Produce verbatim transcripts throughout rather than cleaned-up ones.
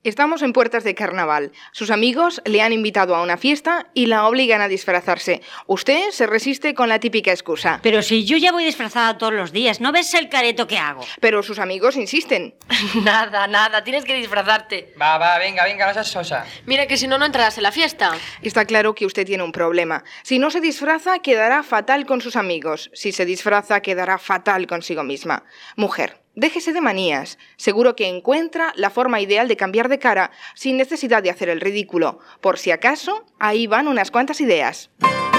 Estamos en puertas de carnaval. Sus amigos le han invitado a una fiesta y la obligan a disfrazarse. Usted se resiste con la típica excusa. Pero si yo ya voy disfrazada todos los días, ¿no ves el careto que hago? Pero sus amigos insisten. Nada, nada, tienes que disfrazarte. Va, va, venga, venga, no seas sosa. Mira que si no, no entrarás en la fiesta. Está claro que usted tiene un problema. Si no se disfraza, quedará fatal con sus amigos. Si se disfraza, quedará fatal consigo misma. Mujer, déjese de manías. Seguro que encuentra la forma ideal de cambiar de cara sin necesidad de hacer el ridículo. Por si acaso, ahí van unas cuantas ideas.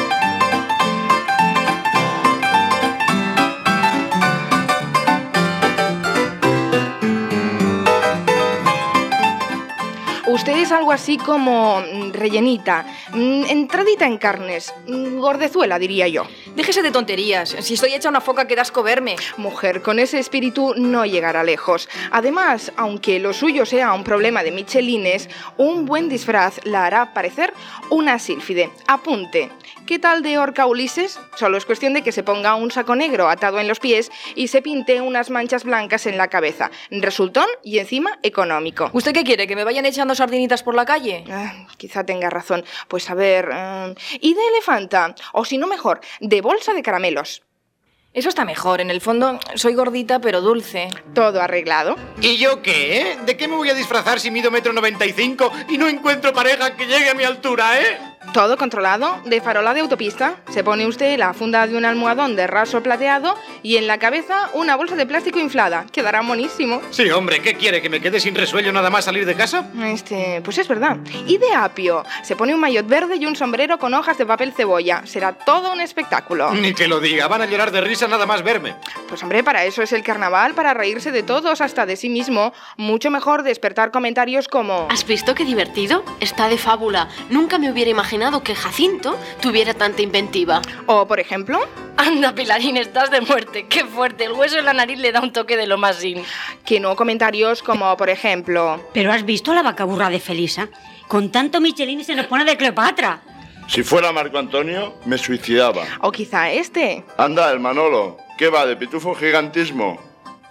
Usted es algo así como rellenita, entradita en carnes, gordezuela, diría yo. Déjese de tonterías. Si estoy hecha una foca, qué da asco verme. Mujer, con ese espíritu no llegará lejos. Además, aunque lo suyo sea un problema de michelines, un buen disfraz la hará parecer una sílfide. Apunte. ¿Qué tal de Orca Ulises? Solo es cuestión de que se ponga un saco negro atado en los pies y se pinte unas manchas blancas en la cabeza. Resultón y encima económico. ¿Usted qué quiere? ¿Que me vayan echando sardinitas por la calle? Ah, quizá tenga razón. Pues a ver... Uh, ¿y de elefanta? O si no mejor, de bolsa de caramelos. Eso está mejor. En el fondo, soy gordita pero dulce. ¿Todo arreglado? ¿Y yo qué, eh? ¿De qué me voy a disfrazar si mido metro noventa y cinco y no encuentro pareja que llegue a mi altura, eh? Todo controlado, de farola de autopista. Se pone usted la funda de un almohadón de raso plateado y en la cabeza una bolsa de plástico inflada. Quedará monísimo. Sí, hombre, ¿qué quiere? ¿Que me quede sin resuello nada más salir de casa? Este, pues es verdad. Y de apio. Se pone un maillot verde y un sombrero con hojas de papel cebolla. Será todo un espectáculo. Ni que lo diga, van a llorar de risa nada más verme. Pues hombre, para eso es el carnaval, para reírse de todos, hasta de sí mismo. Mucho mejor despertar comentarios como... ¿Has visto qué divertido? Está de fábula. Nunca me hubiera imaginado que Jacinto tuviera tanta inventiva. O, por ejemplo... Anda, Pilarín, estás de muerte. Qué fuerte. El hueso en la nariz le da un toque de lo más sin. Que no comentarios como, por ejemplo... ¿Pero has visto la vaca burra de Felisa? Con tanto Michelin se nos pone de Cleopatra. Si fuera Marco Antonio, me suicidaba. O quizá este. Anda, el Manolo. ¿Qué va, de pitufo gigantismo?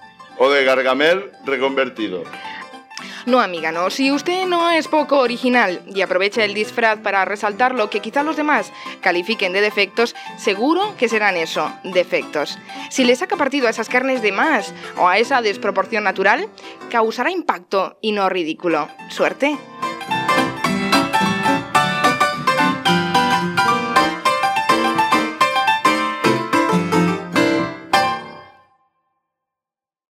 ¿O de Gargamel reconvertido? No, amiga, no. Si usted no es poco original y aprovecha el disfraz para resaltar lo que quizá los demás califiquen de defectos, seguro que serán eso, defectos. Si le saca partido a esas carnes de más o a esa desproporción natural, causará impacto y no ridículo. Suerte.